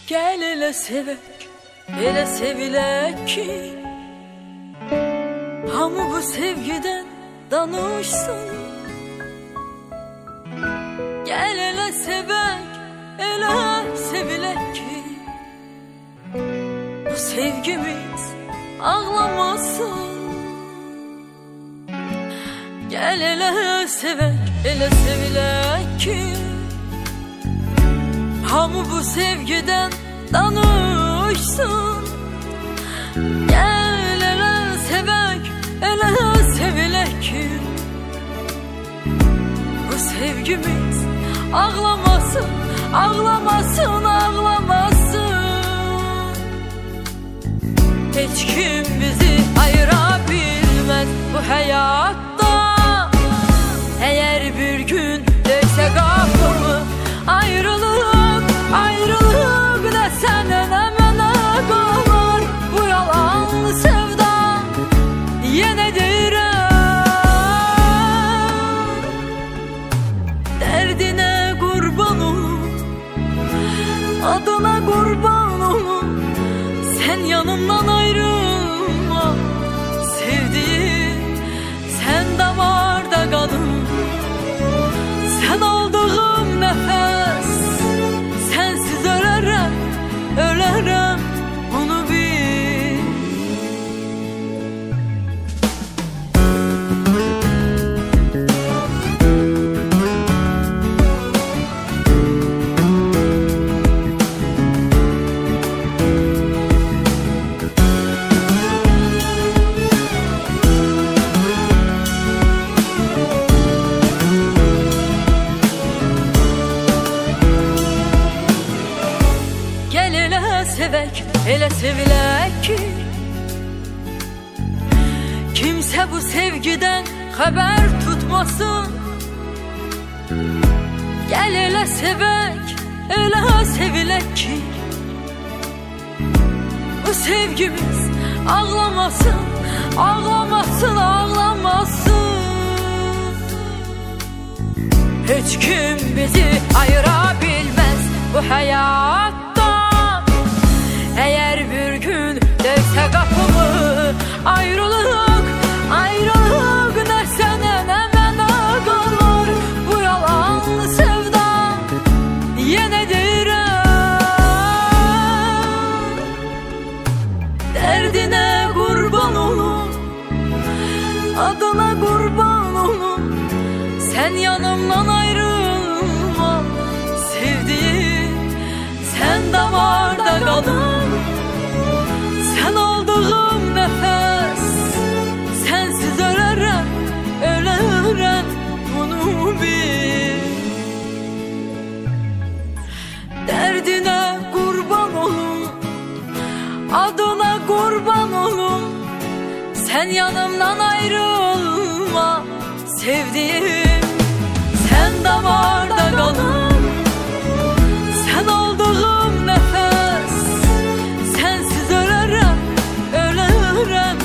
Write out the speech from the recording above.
Gel elə sevək, elə sevilək ki, hamı bu sevgiden danışsın. Gel elə sevək, elə sevilək ki, bu sevgimiz ağlamasın. Gel elə sevək, elə sevilək ki, hamı bu sevgiden danışsın. Gel elə sevək, elə sevilək ki, bu sevgimiz ağlamasın, ağlamasın, ağlamasın. Heç kim bizi ayıra bilməz bu həyatda. Əgər bir gün döysə qapımı, ayrılıq, ayrılıq da sənə nə mənə qalar. Bu yalan sevda yenə deyirəm, dərdinə qurban olum, adına qurban olum. Sən yanımdan ayrılma, sevdiğim sən damarda qalın. Sən aldığım nəfəs, sənsiz ölərəm, ölərəm, onu bil. Sevək, elə sevilək ki, kimsə bu sevgiden xəbər tutmasın. Gəl elə sevək, elə sevilək ki, bu sevgimiz ağlamasın, ağlamasın, ağlamasın. Heç kim bizi ayıra bilməz bu həyatda. Eğer bir gün dövsə qapımı, ayrılıq, ayrılıq nə sənə nə mənə qalar. Bu yalan sevda yenə deyirəm, dərdinə qurban olum, adına qurban olum. Sən yanımdan ayrılma, sevdiğim sən damarda qalın. Sən aldığım nəfəs, sənsiz ölərəm, ölərəm, bunu bil. Dərdinə qurban olum, adına qurban olum. Sən yanımdan ayrılma, sevdiğim sən damarda qalın.